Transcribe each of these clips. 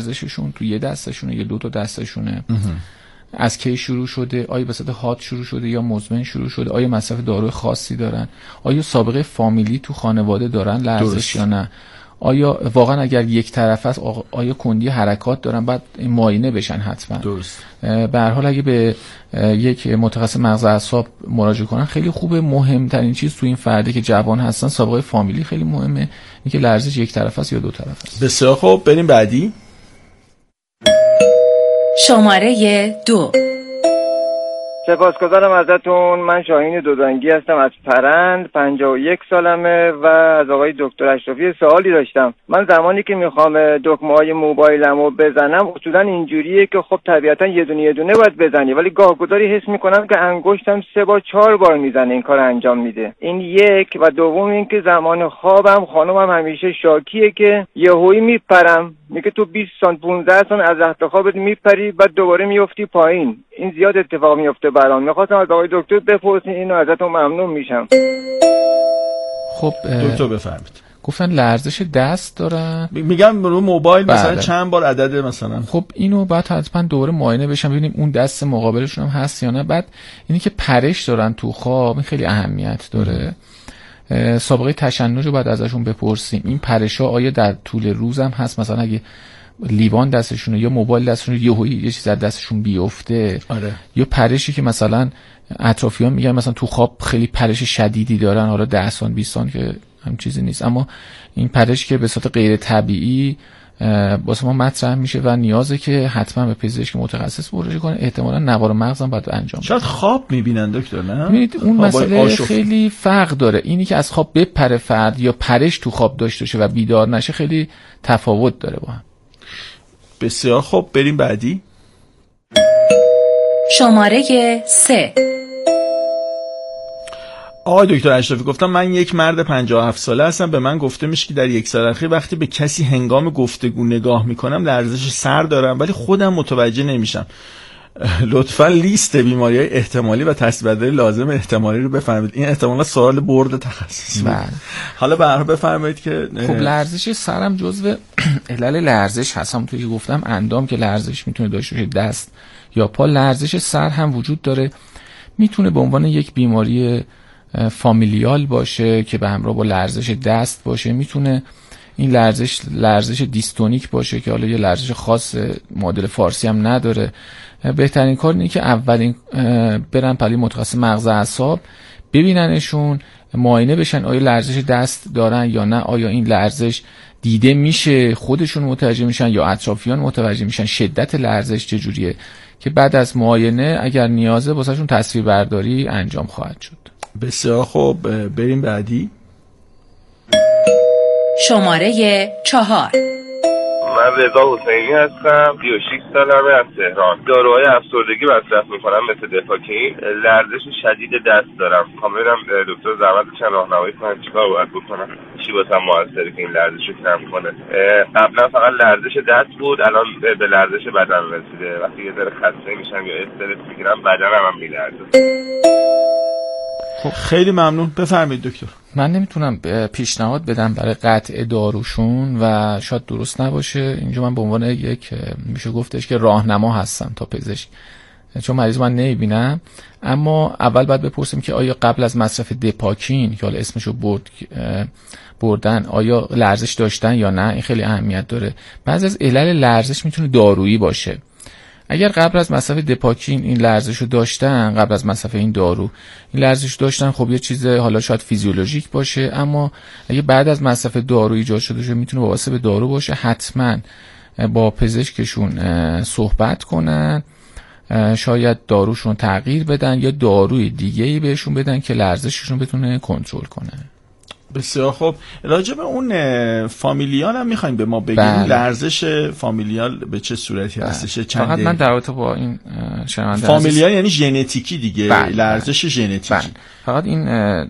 لرزششون تو یه دستشونه یا دو تا دستشونه، از کی شروع شده، آیا به صورت حاد شروع شده یا مزمن شروع شده، آیا مصرف داروی خاصی دارن، آیا سابقه فامیلی تو خانواده دارن لرزش یا نه، آیا واقعا اگر یک طرف است آیا کندی حرکات دارن، بعد معاینه بشن حتما. درست. به هر حال اگه به یک متخصص مغز اعصاب مراجعه کنن خیلی خوبه. مهمترین چیز تو این فردی که جوان هستن سابقه فامیلی خیلی مهمه، اینکه لرزش یک طرف است یا دو طرف است. بسیار خوب، بریم بعدی. شماره 2. سپاسگزارم ازتون. من شاهین دودانگی هستم از پرند، 51 سالمه و از آقای دکتر اشرفی سوالی داشتم. من زمانی که میخوام دکمه‌های موبایلمو بزنم اصولا اینجوریه که خب طبیعتا یه دونه باید بزنی، ولی گاهگداری حس میکنم که انگشتم 3 بار 4 بار میزنه این کار انجام میده. این یک. و دوم اینکه زمان خوابم خانومم همیشه شاکیه که یهویی میپرم، میگه تو 20 سانت 15 سانت از رخت خوابت میپری بعد دوباره میافتی پایین. این زیاد اتفاق میفته برام. میخواستم از آقای دکتر بپرسین، اینو ازتون ممنون میشم. خب دکتر بفرمایید. گفتن لرزش دست دارن، میگم رو موبایل مثلا چند بار عدد مثلا. خب اینو بعد حتما دوباره معاینه بشن ببینیم اون دست مقابلشون هم هست یا نه. بعد اینی که پرش دارن تو خواب این خیلی اهمیت داره. سابقه تشنج رو بعد ازشون بپرسیم. این پرشا آیا در طول روز هم هست؟ مثلا اگه لیوان دستشونه یا موبایل دستشونه یه چیز از دستشون بیفته. آره. یا پرشی که مثلا اطرافیان میگن مثلا تو خواب خیلی پرش شدیدی دارن، حالا 10 سان 20 سان که هم چیزی نیست، اما این پرش که به صورت غیر طبیعی واسه ما مطرح میشه و نیازه که حتما به پزشک متخصص مراجعه کنه. احتمالاً نوار مغز هم باید انجام بشه. شاید خواب میبینن دکتر، نه؟ ببینید اون مسئله خیلی فرق داره. اینی که از خواب بپره فرد یا پرش تو خواب داشته باشه و بیدار نشه خیلی تفاوت داره با هم. بسیار خوب، بریم بعدی. شماره 3. آقای دکتر اشرفی، گفتم من یک مرد 57 ساله هستم. به من گفته میشه که در یک سال اخیر وقتی به کسی هنگام گفتگو نگاه میکنم لرزش سر دارم، ولی خودم متوجه نمیشم. لطفا لیست بیماری‌های احتمالی و تصمیم‌گیری لازم احتمالی رو بفرمایید. این احتمالا سوال برد تخصصی بود. حالا برای بفرمایید که خب لرزش سرم جزو علل لرزش هست. همونطور که گفتم اندام که لرزش میتونه داشته باشه، دست یا پا. لرزش سر هم وجود داره، میتونه به عنوان یک بیماری فامیلیال باشه که به همراه با لرزش دست باشه. میتونه این لرزش دیستونیک باشه که حالا یه لرزش خاص معادل فارسی هم نداره. بهترین کار اینه که اولین برن پلی متخصص مغز اعصاب ببیننشون، معاینه بشن آیا لرزش دست دارن یا نه، آیا این لرزش دیده میشه، خودشون متوجه میشن یا اطرافیان متوجه میشن، شدت لرزش چجوریه، که بعد از معاینه اگر نیازه واسهشون تصویربرداری انجام خواهد شد. بسیار خوب، بریم بعدی. شماره 4. من رضا حسینی هستم، 36 سالمه، از تهران. داروهای افسردگی مصرف میکنم مثل دپاکین. لرزش شدید دست دارم. میخوام ببینم دکتر زحمت بکشن راهنمایی کنن چیکار باید بکنم، چی واسم موثره که این لرزش رو کم کنه. قبلا فقط لرزش دست بود، الان به لرزش بدن رسیده. وقتی یه ذره خسته میشم یا استرس میگیرم بدنم هم میلرزه. خب خیلی ممنون، بفرمایید دکتر. من نمیتونم پیشنهاد بدم برای قطع داروشون و شاید درست نباشه. اینجا من به عنوان یک میشه گفتش که راهنما هستم تا پزشک، چون مریض من نمیبینم. اما اول باید بپرسیم که آیا قبل از مصرف دپاکین که حالا اسمشو بردن آیا لرزش داشتن یا نه. این خیلی اهمیت داره. بعضی از علل لرزش میتونه دارویی باشه. اگر قبل از مصرف دپاکین این لرزشو داشتن، قبل از مصرف این دارو این لرزش داشتن، خب یه چیز حالا شاید فیزیولوژیک باشه. اما اگه بعد از مصرف دارو ایجاد شده باشه، میتونه وابسته به دارو باشه. حتما با پزشکشون صحبت کنن، شاید داروشون تغییر بدن یا داروی دیگه‌ای بهشون بدن که لرزششون بتونه کنترل کنه. بسیار خوب. راجع به اون فامیلیال هم میخوایم به ما بگیم. بله. لرزش فامیلیال به چه صورتی هستش؟ چند فقط من در رابطه با این شنونده فامیلیال یعنی ژنتیکی دیگه. بله. لرزش ژنتیکی. بله. فقط این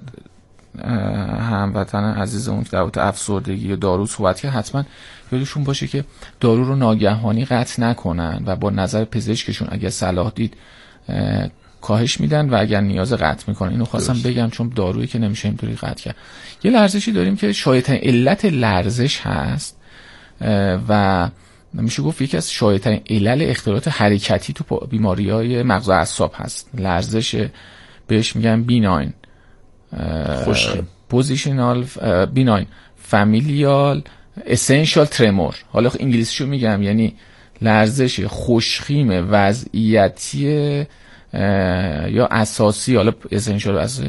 هموطن عزیزمون که در رابطه افسردگی و دارو صحبت کرد، حتما یادشون باشه که دارو رو ناگهانی قطع نکنن و با نظر پزشکشون اگر صلاح دید کاهش میدن و اگر نیاز قطع میکنن. اینو خواستم بگم چون دارویی که نمیشه اینطوری قطع کرد. یه لرزشی داریم که شایع‌ترین علت لرزش هست و میشه گفت یکی از شایع‌ترین علل اختلالات حرکتی تو بیماری‌های مغز و اعصاب هست. لرزش بهش میگن بیناین پوزیشنال بیناین فامیلیال اسنشال ترمور. حالا انگلیسیشو میگم، یعنی لرزش خوشخیم وضعیتی یا اساسی، حالا اسنشال از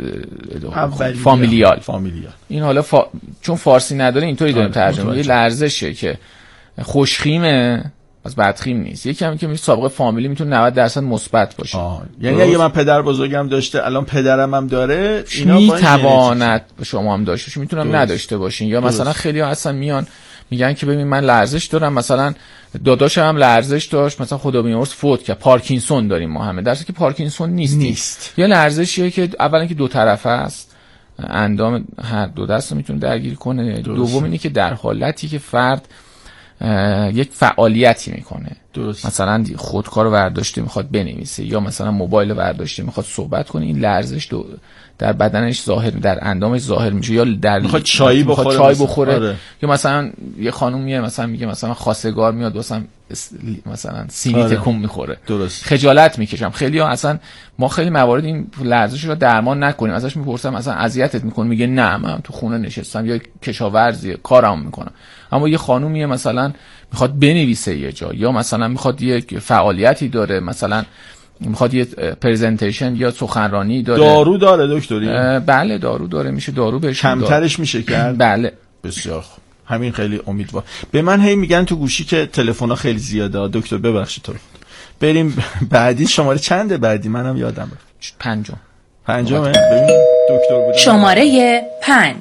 فامیلیال. این حالا چون فارسی نداره اینطوری داریم ترجمه. یه لرزشه که خوشخیمه، از بدخیم نیست. یکی هم که سابقه فامیلی میتونه 90% مثبت باشه. یعنی اگه من پدر بزرگم داشته، الان پدرم هم داره، اینا میتواند شما هم داشته، میتونم نداشته باشین. یا مثلا خیلی ها اصلا میان میگن که ببین من لرزش دارم، مثلا داداشم هم لرزش داشت، مثلا خدا بیامرز فوت کرد، پارکینسون داریم ما همه، در حالی که پارکینسون نیست. یه لرزشیه که اولا که دو طرفه است، اندام هر دو دست میتونه درگیر کنه. دوم اینه که در حالتی که فرد یک فعالیتی میکنه، مثلا خودکار رو برداشته میخواد بنویسه، یا مثلا موبایل رو برداشته میخواد صحبت کنه، این لرزش در بدنش ظاهر، در اندامش ظاهر میشه. یا در میخواد چای بخوره. آره. یا مثلا یه خانم میاد مثلا میگه مثلا خواستگار میاد مثلا سینی تکون میخوره، خجالت میکشم. خیلی ها اصلا ما خیلی موارد این لرزش رو درمان نکنیم، ازش میپرسم مثلا اذیتت میکنه، میگه نه من تو خونه نشستم یا کشاورزی کارم میکنم. اما یه خانومیه مثلا میخواد بنویسه یه جا، یا مثلا میخواد یک فعالیتی داره، مثلا میخواد یه پرزنتیشن یا سخنرانی داره. دارو داره دکتری؟ بله دارو داره، میشه دارو بهش کمترش میشه کرد. بله بسیار خوب، همین خیلی امیدوار. به من هی میگن تو گوشی که تلفن‌ها خیلی زیاده. دکتر ببخشید تو بریم بعدی. شماره چنده بعدی؟ منم یادم رفت. پنجم. ببین دکتر بود. شماره 5.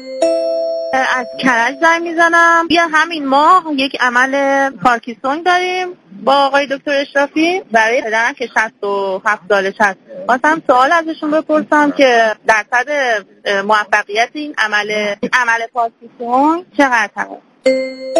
از کرج زنگ میزنم. بیا همین ماه یک عمل پارکینسون داریم با آقای دکتر اشرافی برای پدرم که 67 سالش هست. خواستم سوال ازشون بپرسم که درصد موفقیت این عمل پارکینسون چقدر هست؟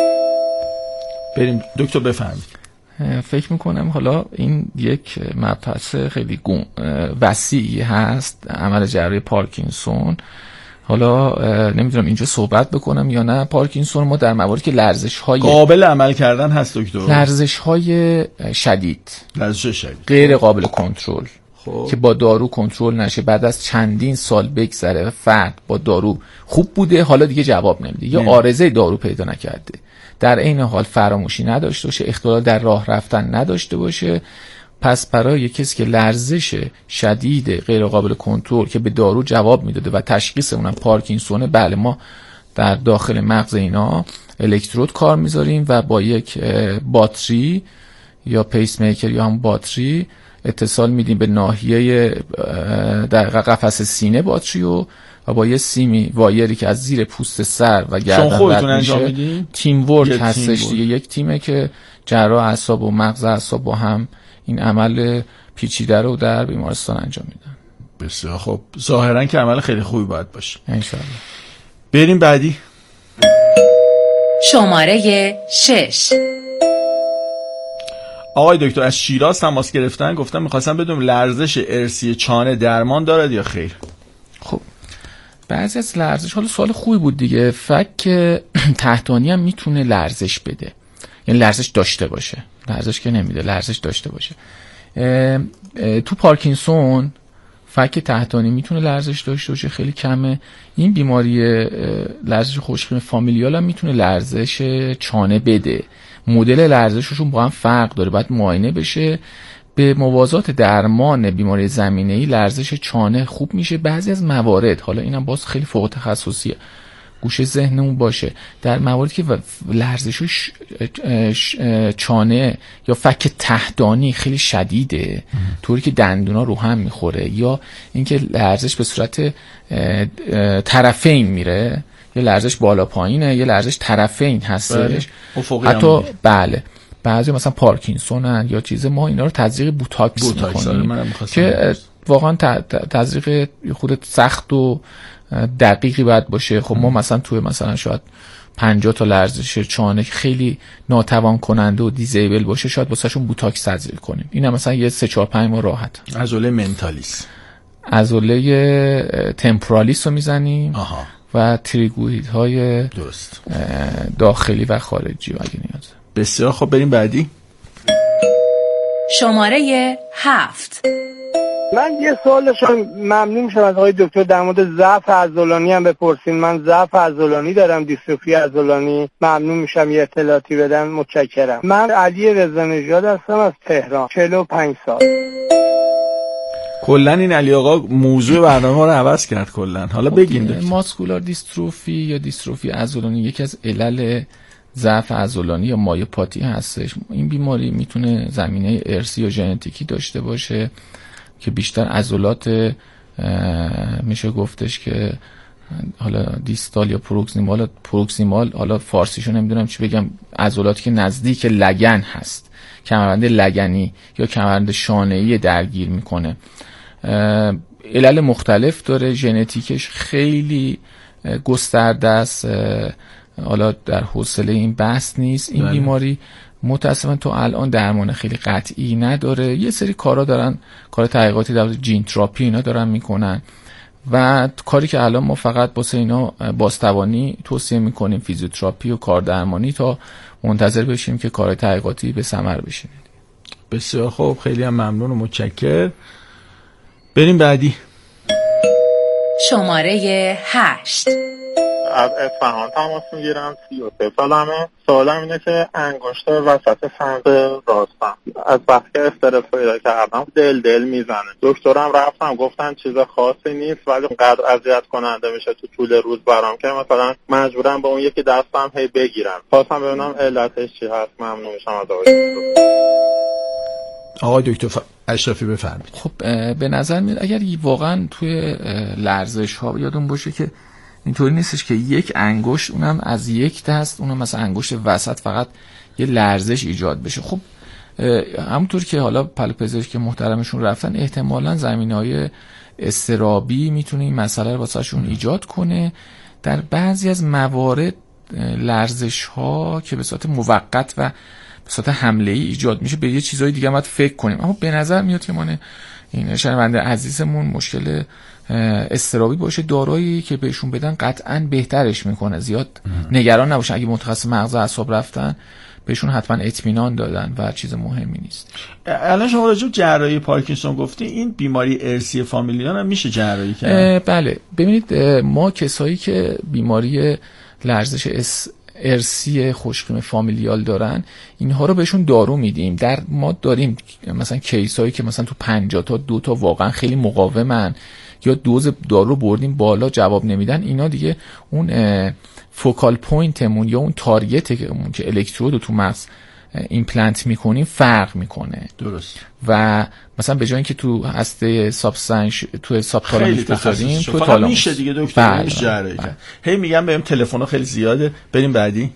بریم دکتر بفرمایید. فکر میکنم حالا این یک مبحث خیلی وسیعی هست، عمل جراحی پارکینسون. حالا نمیدونم اینجا صحبت بکنم یا نه. پارکینسون ما در مواردی که لرزش‌های قابل عمل کردن هست دکتر، لرزش‌های شدید غیر قابل کنترل که با دارو کنترل نشه، بعد از چندین سال بگذره فرد با دارو خوب بوده، حالا دیگه جواب نمیده یا عارضه دارو پیدا نکرده، در عین حال فراموشی نداشته باشه، اختلال در راه رفتن نداشته باشه. پس برای کسی که لرزش شدید غیر قابل کنترل که به دارو جواب میداده و تشخیص اونم پارکینسونه، بله ما در داخل مغز اینا الکترود کار میذاریم و با یک باتری یا پیس میکر یا هم باتری اتصال میدیم به ناحیه در قفس سینه باتری و با یه سیمی وایری که از زیر پوست سر و گردن رد میشه. تیم ورک هستش دیگه، یک تیمه که جراح اعصاب و مغز اعصاب با هم این عمل پیچیده رو در بیمارستان انجام میدن. بسیار خب، ظاهرا که عمل خیلی خوبی باید باشه انشالله. بریم بعدی. شماره 6. آقای دکتر از شیراز تماس گرفتن، گفتم میخواستم بدونم لرزش ارثی چانه درمان دارد یا خیر؟ خب بعضی از لرزش، حالا سوال خوبی بود دیگه، فک تحتانی هم میتونه لرزش بده، یعنی لرزش داشته باشه، لرزش که نمیده، لرزش داشته باشه. تو پارکینسون فک تحتانی میتونه لرزش داشته باشه، خیلی کمه. این بیماری لرزش خوشخیم فامیلیال هم میتونه لرزش چانه بده. مدل لرزششون با هم فرق داره، باید معاینه بشه. به موازات درمان بیماری زمینه‌ای لرزش چانه خوب میشه. بعضی از موارد، حالا اینم باز خیلی فوق تخصصیه، گوشه ذهنمون باشه، در مواردی که لرزش چانه یا فک تحتانی خیلی شدیده، طوری که دندونا رو هم میخوره، یا اینکه لرزش به صورت طرفین میره، یه لرزش بالا پایینه، یه لرزش طرفین هستش، حتی بله بعضی مثلا پارکینسونن یا چیز، ما اینا رو تزریق بوتاکس میکنیم که واقعا تزریق خود سخت و دقیقی باید باشه. خب ما مثلا توی مثلا شاید 50 تا لرزش چانه خیلی ناتوان کننده و دیزیبل باشه، شاید واسه شون بوتاکس تزریق کنیم. اینا مثلا یه 3-4-5 ماه راحت. عضله منتالیس، عضله تمپورالیس رو میزنیم و تریگویدهای درست داخلی و خارجی اگه نیازه. بسیار خب، بریم بعدی. شماره 7. من یه سوال داشتم، ممنون میشم از آقای دکتر در مورد ضعف عضلانی هم بپرسین. من ضعف عضلانی دارم، دیستروفی عضلانی. ممنون میشم یه اطلاعاتی بدن، متشکرم. من علی رضا نژاد هستم از تهران، 45 سال. کلا این علی آقا موضوع برنامه رو عوض کرد کلا. حالا بگین. ماسکولار دیستروفی یا دیستروفی عضلانی یکی از علل ضعف عضلانی یا مایوپاتی هستش. این بیماری میتونه زمینه ارثی یا ژنتیکی داشته باشه که بیشتر عضلات میشه گفتش که حالا دیستال یا پروکسیمال حالا فارسیشو نمیدونم چی بگم، عضلاتی که نزدیک لگن هست، کمربند لگنی یا کمربند شانه‌ای درگیر میکنه. علل مختلف داره، ژنتیکش خیلی گسترده است، حالا در حوصله این بحث نیست. این بیماری متأسفانه تو الان درمان خیلی قطعی نداره. یه سری کارا دارن، کار تحقیقاتی در جین تراپی اینا دارن میکنن و کاری که الان ما فقط واسه اینا بازتوانی توصیه میکنیم، فیزیوتراپی و کار درمانی، تا منتظر بشیم که کارهای تحقیقاتی به ثمر بشینه. بسیار خوب، خیلی هم ممنون و متشکر. بریم بعدی. شماره 8. از اصفهان تماس میگیرم، 33 سالمه. سوالم اینه که انگشت وسط فرد راستم از وقتی که استرس پیدا کردم دل میزنه. دکترم رفتم گفتن چیز خاصی نیست ولی اونقدر اذیت کننده میشه تو طول روز برام که مثلا مجبورم با اون یکی دستم هی بگیرم. خواستم ببینم علتش چی هست. ممنون میشم از آقای دکتر اشرفی بفرمایید. خب به نظر میاد اگر واقعا توی لرزش ها یادون باشه که اینطوری نیستش که یک انگشت، اونم از یک دست، اونم مثلا انگشت وسط فقط یه لرزش ایجاد بشه. خب همونطور که حالا پژوهش که محترمشون رفتن، احتمالاً زمینه‌های اضطرابی میتونه این مسئله رو واسهشون ایجاد کنه. در بعضی از موارد لرزش ها که به صورت موقت و به صورت حمله‌ای ایجاد میشه، به یه چیزای دیگه باید فکر کنیم. اما به نظر میاد که ما این شنونده عزیزمون مشکل اضطرابی باشه، دارویی که بهشون بدن قطعاً بهترش میکنه. زیاد نگران نباشن، اگه متخصص مغز و اعصاب رفتن بهشون حتما اطمینان دادن و چیز مهمی نیست. الان شما راجع به جراحی پارکینسون گفتی، این بیماری ارثی فامیلیان هم میشه جراحی کرد؟ بله، ببینید ما کسایی که بیماری لرزش ارثی خوشخیم فامیلیال دارن، اینها رو بهشون دارو میدیم. ما داریم مثلا کیسایی که مثلا تو 50 تا 2 تا واقعا خیلی مقاومن یا دوز دارو بردیم بالا جواب نمیدن. اینا دیگه اون فوکال پوینتمون یا اون تارگتمون که الکترود رو تو مغز ایمپلنت میکنیم فرق میکنه. درست. و مثلا به جای اینکه تو هسته تو سابتالاموس بذاریم تو تالاموس میشه دیگه دکتر، میشه جراحی کرد. هی میگم بهم تلفن‌ها خیلی زیاده. بریم بعدی.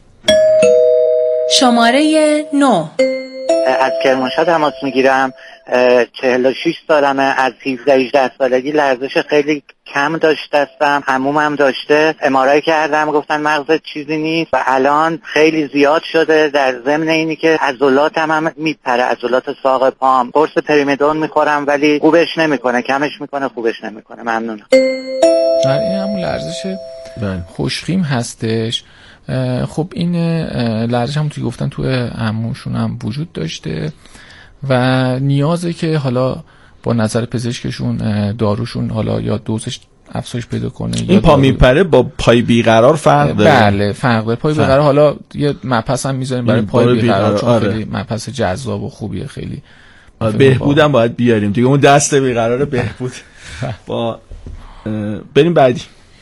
شماره 9. از کرمانشاه تماس میگیرم، 46 سالمه. از 17-18 سالگی لرزش خیلی کم داشتم، عمومم داشته، ام‌آرآی کردم گفتن مغزت چیزی نیست و الان خیلی زیاد شده. در ضمن اینی که عضلاتم هم میپره، عضلات ساق پام. قرص پریمدون میخورم ولی خوبش نمیکنه، کمش میکنه خوبش نمیکنه. ممنونم. این همون لرزش خوشخیم هستش. خب این لرزش هم توی گفتن توی عموشون هم وجود داشته و نیازه که حالا با نظر پزشکشون داروشون حالا یا دوزش افزایش پیدا کنه. این پا میپره با پای بیقرار فرق داره؟ بله فرق داره. پای بیقرار حالا یه مبحث هم میذاریم برای پای بیقرار چون خیلی مبحث جذاب و خوبیه. خیلی بهبودم باید بیاریم دیگه، اون دست بیقرار بهبود. با بریم بعدی.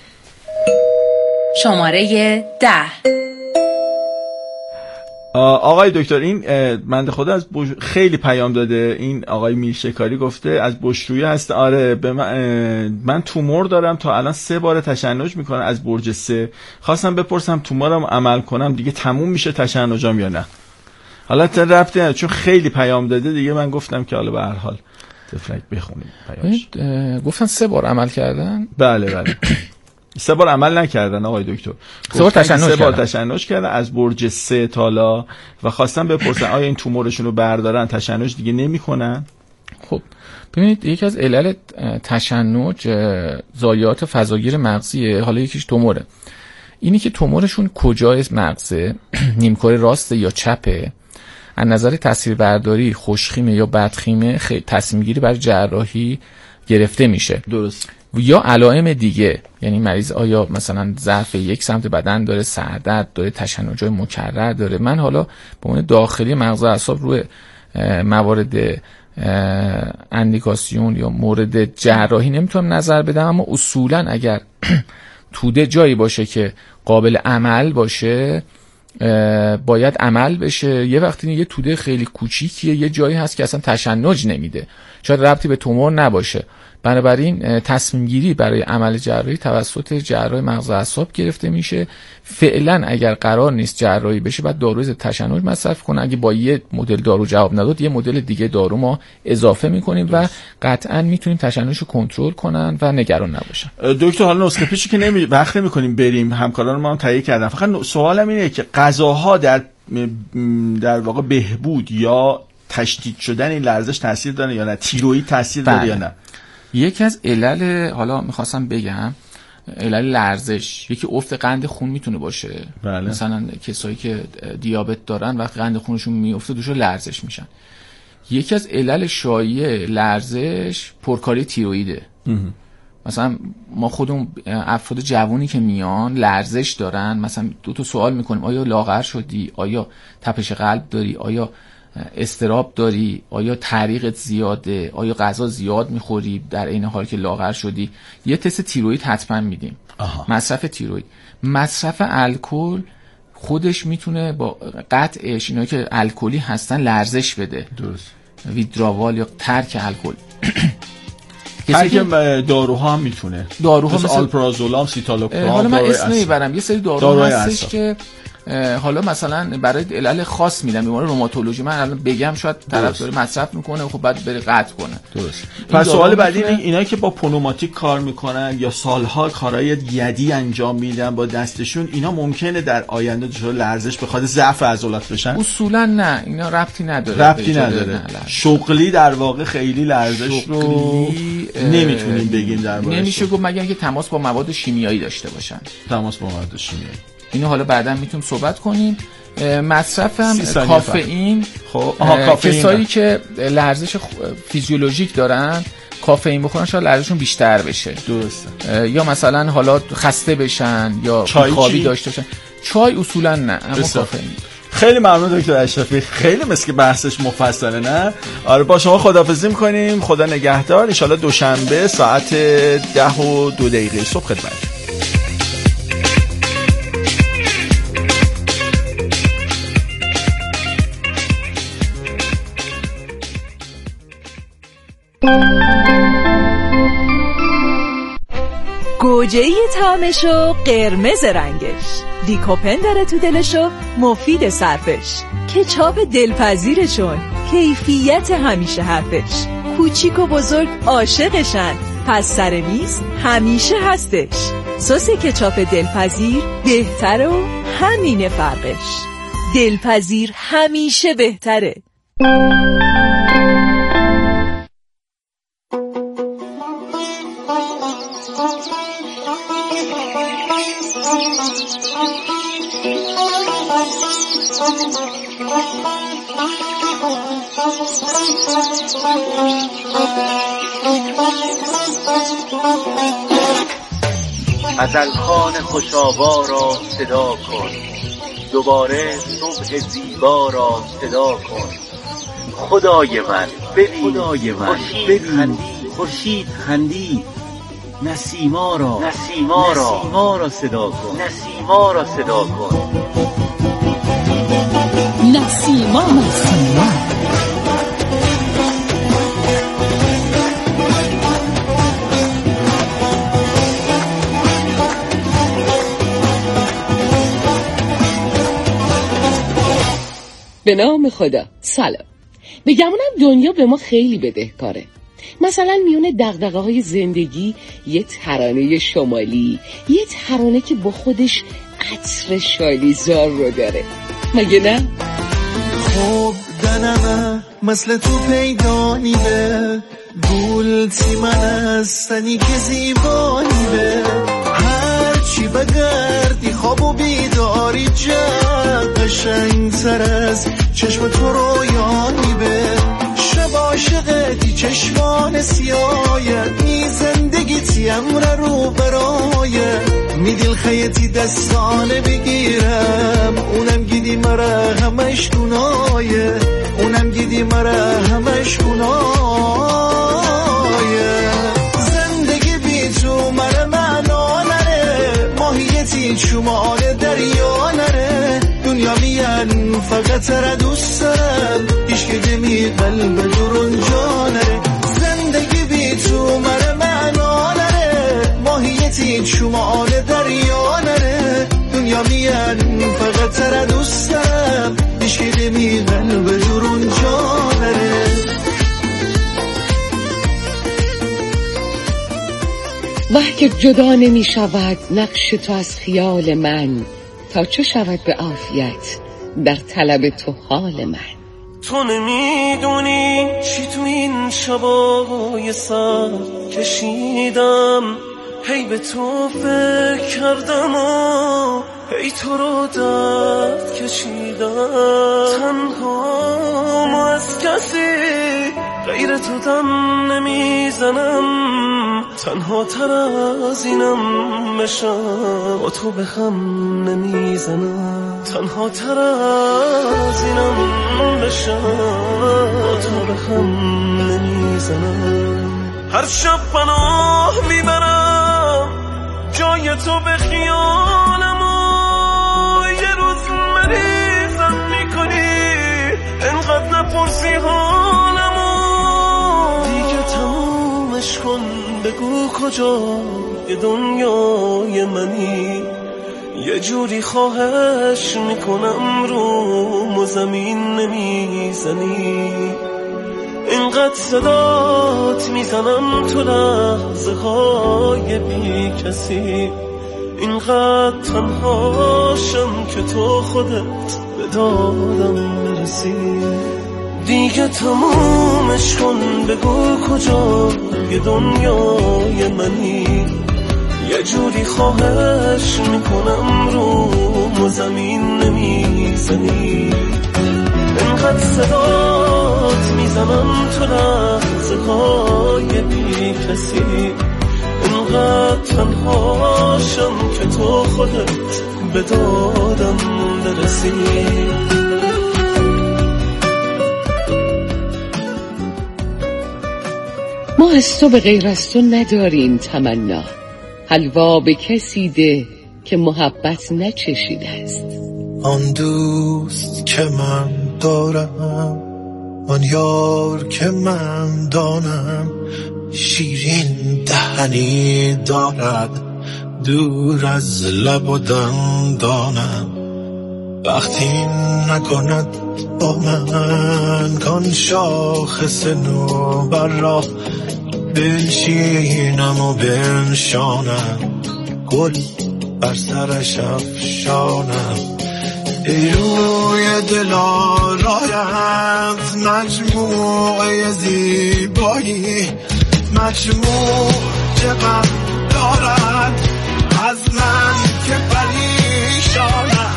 شماره 10. آقای دکتر، این بنده خدا از خیلی پیام داده. این آقای میرشکاری گفته از بشرویی هست. آره، به من تومور دارم، تا الان 3 بار تشنج میکنم از برج 3. خواستم بپرسم تومورم عمل کنم دیگه تموم میشه تشنجام یا نه؟ حالا ربطی نداره چون خیلی پیام داده دیگه، من گفتم که حالا به هر حال تفلک بخونیم پیامش. گفتن 3 بار عمل کردن؟ بله 3 بار عمل نکردن آقای دکتر. 3 بار تشنج کردن از برج 3 تالا و خواستم بپرسن آیا این تومورشون رو بردارن تشنج دیگه نمی‌کنن؟ خب ببینید، یکی از علل تشنج ضایعات فضاگیر مغزیه، حالا یکیش توموره. اینی که تومورشون کجای مغزه، نیمکره راست یا چپه، از نظر تصویربرداری خوشخیمه یا بدخیمه، تصمیم گیری برای جراحی گرفته میشه. درست. یا علائم دیگه، یعنی مریض آیا مثلا ضعف یک سمت بدن داره، سردرد داره، تشنج‌های مکرر داره. من حالا به عنوان داخلی مغز و اعصاب روی موارد اندیکاسیون یا مورد جراحی نمیتونم نظر بدم، اما اصولا اگر توده جایی باشه که قابل عمل باشه باید عمل بشه. یه وقتی یه توده خیلی کوچیکیه، یه جایی هست که اصلا تشنج نمیده، شاید ربطی به تومور نباشه، بنابراین تصمیم گیری برای عمل جراحی توسط جراح مغز و اعصاب گرفته میشه. فعلا اگر قرار نیست جراحی بشه بعد داروی ضد تشنج مصرف کنه. اگه با یه مدل دارو جواب نداد یه مدل دیگه دارو ما اضافه میکنیم و قطعا میتونیم تشنج رو کنترل کنن و نگران نباشن. دکتر حالا نسخه پیشی که وقت نمی‌کنیم بریم، همکاران ما هم تهیه کردن، فقط سوالم اینه که غذاها در واقع بهبود یا تشدید شدن این لرزش تاثیر داره یا نه؟ تیروئید تاثیر داره یا نه؟ یکی از علل، حالا میخواستم بگم علل لرزش، یکی افت قند خون میتونه باشه. بله. مثلا کسایی که دیابت دارن وقتی قند خونشون میفته دوچار لرزش میشن. یکی از علل شایع لرزش پرکاری تیروئیده. مثلا ما خودمون افراد جوانی که میان لرزش دارن، مثلا 2 سوال میکنیم آیا لاغر شدی، آیا تپش قلب داری، آیا استراب داری، آیا تعریقت زیاده، آیا غذا زیاد میخوری در این حال که لاغر شدی. یه تست تیروئید حتما میدیم. مصرف تیروئید، مصرف الکل خودش میتونه با قطعش اینایی که الکلی هستن لرزش بده. درست. ویدراوال یا ترک الکل. ترک داروها هم میتونه، داروها مثل آلپرازولام، سیتالوپرام. حالا من اسم نمیبرم، یه سری دارو هستش که حالا مثلا برای علل خاص میدم، بیمار روماتولوژی من الان بگم شاید طرف داره مصرف میکنه، خب بعد بره قطع کنه. درست. پس سوال بعدی اینایی که با پنوماتیک کار میکنن یا سالها کارهای یدی انجام میدن با دستشون، اینا ممکنه در آینده دچار لرزش به خاطر ضعف عضلات بشن؟ اصولا نه، اینا ربطی نداره. شغلی در واقع خیلی لرزش رو نمیتونیم بگیم دربارش. نمیشه گفت مگر اینکه تماس با مواد شیمیایی داشته باشن. تماس با مواد شیمیایی اینو حالا بعدا میتونیم صحبت کنیم. مصرف هم کافئین، کسایی که لرزش فیزیولوژیک دارن کافئین بخورن شاید لرزششون بیشتر بشه. درسته. یا مثلا حالا خسته بشن یا خوابی داشته باشن. چای اصولا نه، اما کافئین. خیلی ممنون دکتر اشرفی، خیلی مثل که بحثش مفصله نه؟ آره، با شما خداحافظی می‌کنیم، خدا نگهدار. ان شاءالله دوشنبه ساعت 10:02 صبح خدمت. گوجه‌ای طعمشو قرمز رنگش، لیکوپن داره تو دلشو مفید صرفش، کچاپ دلپذیرشون کیفیت همیشه حرفش، کوچیک و بزرگ عاشقشن پس سر میز همیشه هستش، سس کچاپ دلپذیر بهتره و همینه فرقش، دلپذیر همیشه بهتره. غزلخوان خوش‌آوا را صدا کن، دوباره صبح زیبا را صدا کن. خدای من ببین خورشید خندید، نسیما را صدا کن. نسیما. به نام خدا. سلام. بگمونم دنیا به ما خیلی بدهکاره. مثلا میونه دغدغه‌های زندگی یه ترانه شمالی، یه ترانه که با خودش عطر شالیزار رو داره، مگه نه؟ خب دنمه مثل تو پیدا نیبه، گلتی من هستنی که زیبا نیبه، هرچی بگردی خواب و بیداری جد قشنگ‌تر از چشم تو رویانی به شب عاشقتی چشمان سیاید می زندگیتی امر رو برایه می دل خیتی دستانه بگیرم اونم گیدی مرا همش گنایه اونم گیدی مرا همش گنایه زندگی بی تو مرا معنا نره ماهیتی چومان دریا نره دنیا میان فقط را دوست دارم هیچ که دمی قلب درون جا نره زندگی بی تو مرا معنا نره ماهیتی چومان دریا نره دنیا میان فقط را دوست دارم هیچ که دمی قلب درون جا نره وه که جدا نمی شود نقش تو از خیال من تا چه شود به عافیت در طلب تو حال من تو نمیدونی چی تو این شبای سر کشیدم هی به تو فکر کردم و هی تو رو درد کشیدم تنها ما از کسی غیر تو دم نمیزنم تنها تر از اینم بشم با تو به هم نمیزنم تنها تر از اینم بشم با تو به هم نمیزنم هر شب پناه میبرم جای تو به خیالم و یه روز مریضم میکنی انقدر نپرسی حالم و دیگه تمومش کن بگو کجا یه دنیای منی یه جوری خواهش میکنم روم و زمین نمیزنی اینقدر صدات میزنم تو لحظه های بی کسی اینقدر تنهاشم که تو خودت به دادم برسی دیگه تمومش کن بگو کجا یه دنیای منی یه جوری خواهش میکنم روم و زمین نمیزنی اینقدر صدات میزنم تو لحظه های بی کسی اینقدر تنهاشم که تو خودت به دادم برسی ما از تو به غیر از تو نداریم تمنا حلوا به کسی ده که محبت نچشیده است آن دوست که من دارم آن یار که من دانم شیرین دهنی دارد دور از لب و دندانم وقتی نکند با من کان شاخص نوبر را بنشینم و بنشانم گل بر سرش افشانم ای روی دلارایت مجموعه زیبایی مجموع چقدر دارد از من که پریشانم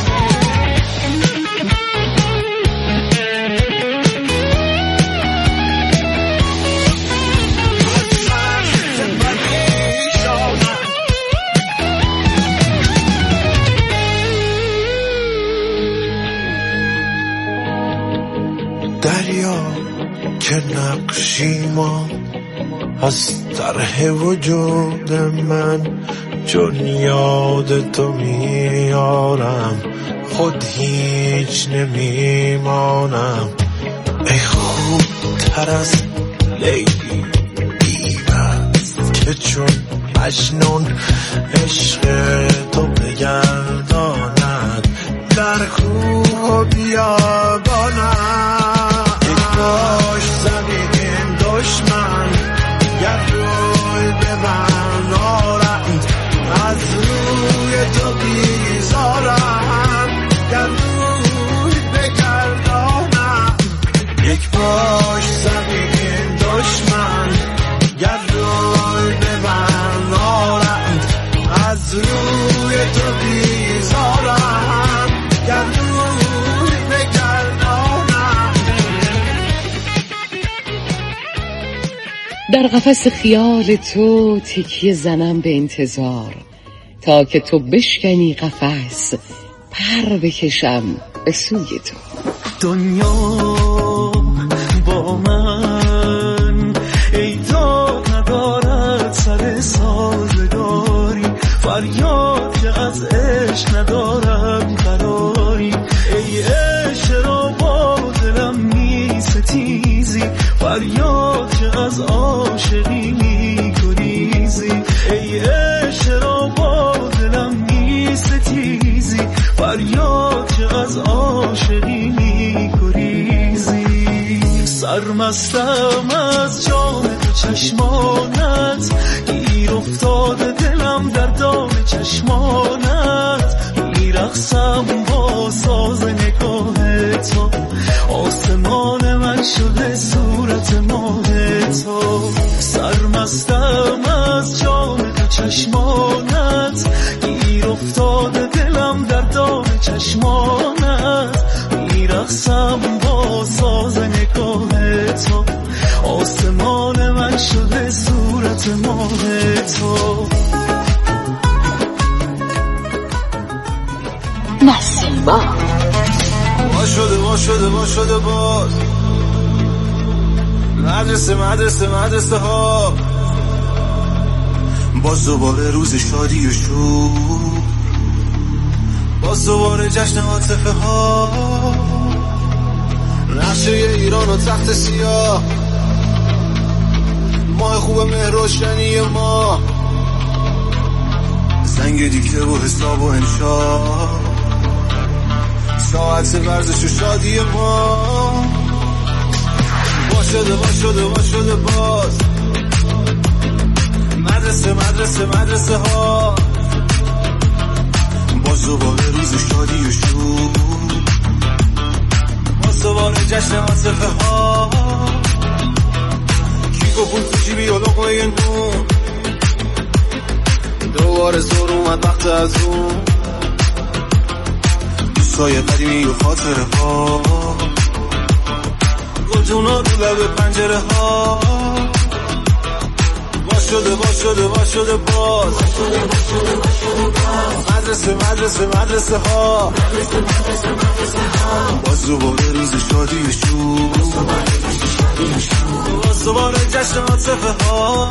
دریا که نقشی ما از طرح وجود من چون یاد تو میارم خود هیچ نمیمانم ای خوب تر از لیلی بی‌مست که چون مجنون عشق تو بگرداند در کوه و بیابانم باش زمین دشمن گر روی به من آرند از روی تو بیزارم گر روی بگردانم یک باش زمین دشمن گر روی به من آرند از روی تو بیزارم در قفس خیال تو تکیه زنم به انتظار، تا که تو بشکنی قفس پر بکشم به سوی تو. دنیا با من ای داد ندارد سر سازگاری، فریاد که از عشق ندارم قراری. ای عشق را با دلم می ستیزی، فریاد که از عاشقی می گریزی. ای عشق را با دلم می ستیزی، فریاد که از عاشقی می گریزی. سرمستم از جام تو چشمانت، گیر افتاده دلم در دام چشمانت. میرقصم با ساز نگاه تو، آسمان من شده صورت ماه تو. سرمستم از جام تو چشمانت، گیر افتاده دلم در دام چشمانت. میرقصم با ساز نگاه تو، آسمان من شده صورت ماه تو. نسیما ما شده باز مدرسه ها، باز دوباره روز شادی و شور، باز دوباره جشن عاطفه ها. نقشه ایران و تخت سیاه، ماه خوب مهر روشنی ما، زنگ دیگه و حساب و انشا، ساعت ورزش و شادی ما. با شده باز مدرسه ها، باز دوباره روز شادی و شور، باز دوباره جشن عاطفه ها. کیک و پول تو جیبی و لقمه نون، دوباره زور اومد وقت از اون، دوستای قدیمی و خاطره ها، گلدونا رو لب پنجره ها. با شده باز مدرسه ها، باز دوباره روز شادی و شور، باز دوباره جشن عاطفه ها.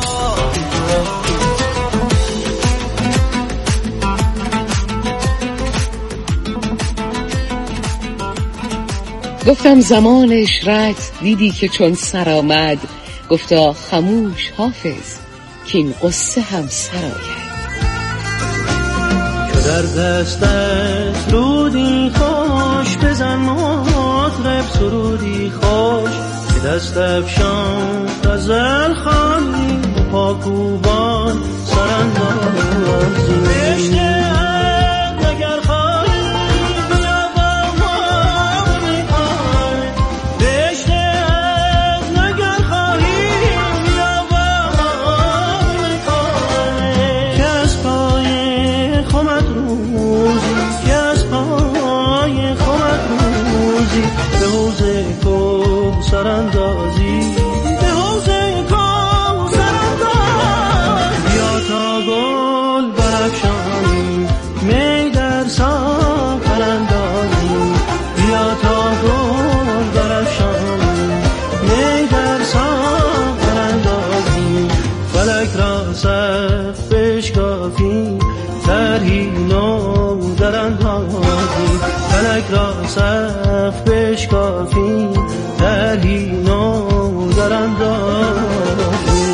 گفتم زمان اشرت دیدی که چون سر آمد، گفتا خموش حافظ که این قصه هم سر آید. که در دستت رودی خوش، بزن مطرب سرودی خوش، که دست افشان غزل خوانی، پاکوبان سراندازی. به حوزه کوثر اندازی، به حوزه کوثر اندازی. بیا تا گل برافشانی، می در ساغر اندازی. بیا تا گل برافشانی، می در ساغر اندازی. فلک را سقف بشکافی، طرحی نو در اندازی. فلک را سقف بشکافی، طرحی نو در اندازی.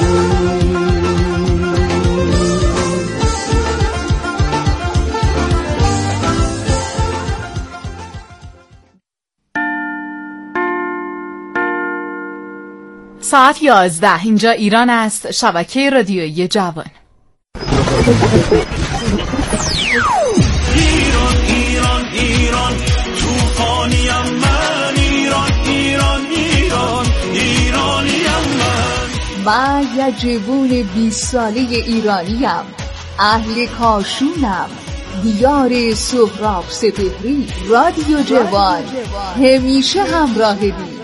ساعت 11 اینجا ایران است، شبکه رادیویی جوان. ایران توفانیم من، ایرانیم من یه جوون 20 ساله ایرانیم، اهل کاشونم، دیار سهراب سپهری. رادیو جوان همیشه همراه بی.